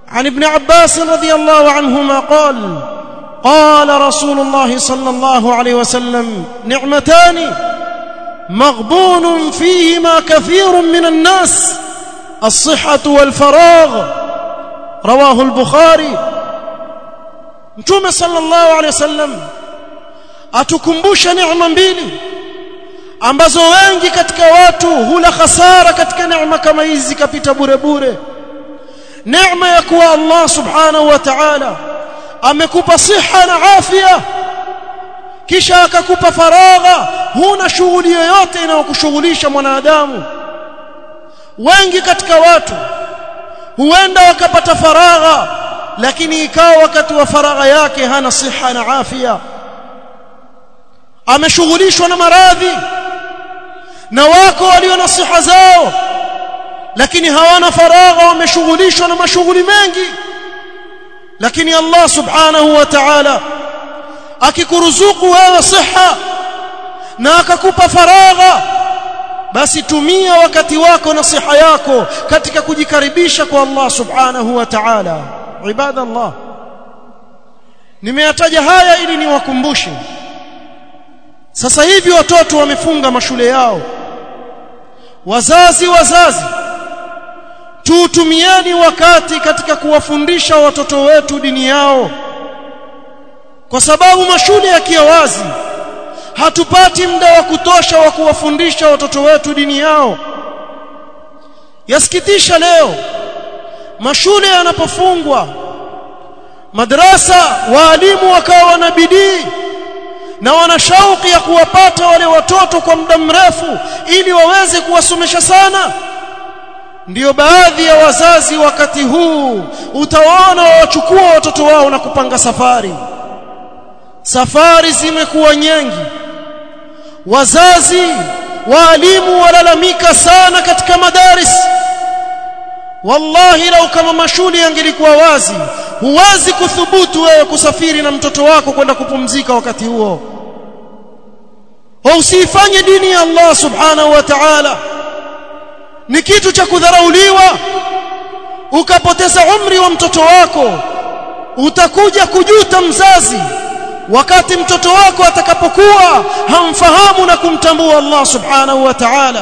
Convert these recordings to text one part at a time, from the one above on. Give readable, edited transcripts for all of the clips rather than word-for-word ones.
عن ابن عباس رضي الله عنهما قال قال رسول الله صلى الله عليه وسلم نعمتان مغبون فيهما كثير من الناس الصحة والفراغ رواه البخاري. Mtume sallallahu alayhi wasallam atukumbusha neema mbili ambazo wengi katika watu hula hasara katika neema kama hizi kapita bure bure. Neema ya kuwa Allah subhanahu wa ta'ala amekupa siha na afya, kisha akakupa faragha, huna shughuli yoyote inayokushughulisha mwanadamu. Wengi katika watu huenda wakapata faragha, lakini ikawa wakati wa faragha yake hana siha na afya, ameshughulishwa na maradhi. Na wako walio na siha zao lakini hawana faragha, wameshughulishwa na mashughuli mengi. Lakini Allah subhanahu wa ta'ala akikuruzuku wewe siha na akakupa faragha, basi tumia wakati wako na siha yako katika kujikaribisha kwa Allah subhanahu wa ta'ala. Ibadallah, nimeyataja haya ili niwakumbushe. Sasa hivi watoto wamefunga mashule yao. Wazazi tutumieni wakati katika kuwafundisha watoto wetu dini yao, kwa sababu mashule yakiwa wazi hatupati muda wa kutosha wa kuwafundisha watoto wetu dini yao. Yasikitisha leo mashule yanapofungwa, madrasa walimu wakawa na bidii na wana shauki ya kuwapata wale watoto kwa muda mrefu ili waweze kuwasomesha sana. Ndiyo baadhi ya wazazi wakati huu utawaona wachukua watoto wao na kupanga safari. Safari zimekuwa nyingi, wazazi walimu walalamika sana katika madaris. Wallahi lau kama mashule yangelikuwa wazi, huwezi kuthubutu wewe kusafiri na mtoto wako kwenda kupumzika wakati huo. Usifanye dini ya Allah subhanahu wa ta'ala ni kitu cha kudharauliwa, ukapoteza umri wa mtoto wako. Utakuja kujuta mzazi wakati mtoto wako atakapokuwa hamfahamu na kumtambua Allah subhanahu wa ta'ala,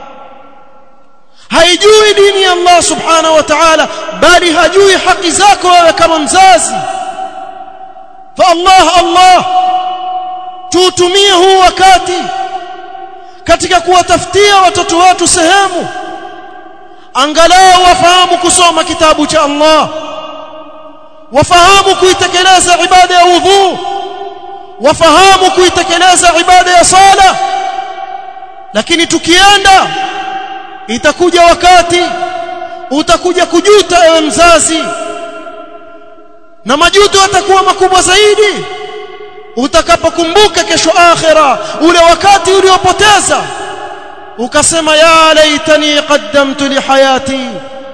haijui dini ya Allah subhanahu wa ta'ala, bali hajui haki zako wewe kama mzazi. Fa Allah tutumie huu wakati katika kuwatafutia watoto wetu sehemu angalau wafahamu kusoma kitabu cha Allah, wafahamu kuitekeleza ibada ya wudhu, wafahamu kuitekeleza ibada ya sala. Lakini tukienda, itakuja wakati utakuja kujuta ewe mzazi, na majuto yatakuwa makubwa zaidi utakapokumbuka kesho akhira ule wakati uliopoteza, ukasema ya laitani qaddamtu li hayati,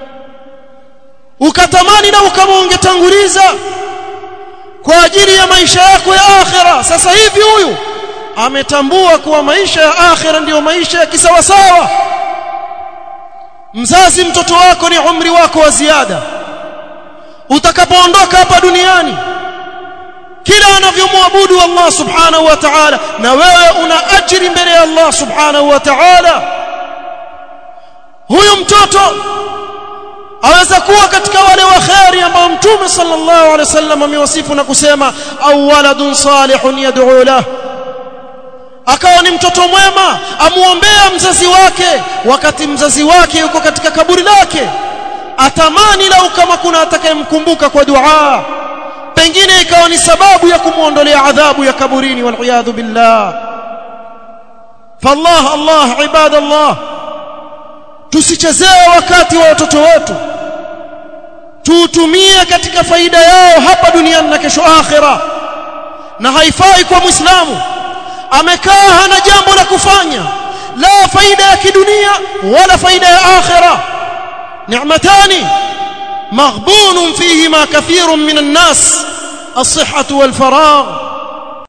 ukatamani na kama ungetanguliza kwa ajili ya maisha yako ya akhira. Sasa hivi huyu ametambua kuwa maisha ya akhira ndiyo maisha ya kisawasawa. Mzazi, mtoto wako ni umri wako wa ziada. Utakapoondoka hapa duniani, kila anavyomwabudu Allah subhanahu wa ta'ala, na wewe una ajiri mbele ya Allah subhanahu wa ta'ala. Huyu mtoto aweza kuwa katika wale waheri ambao Mtume sallallahu alaihi wasallam amewasifu na kusema au waladun salihun yad'u lahu, akawa ni mtoto mwema amuombea mzazi wake wakati mzazi wake yuko katika kaburi lake. Atamani lau kama kuna atakayemkumbuka kwa dua, pengine ikawa ni sababu ya kumuondolea adhabu ya kaburini, wal billah. Allah ibadallah, tusichezee wakati wa watoto wetu, tuutumie katika faida yao hapa duniani na kesho akhira. Na haifai kwa Muislamu amekaa hana jambo la kufanya, la faida ya kidunia wala faida ya akhira. Ni'matani maghbunun fihima kathirun minan nas, as-sihhatu wal faragh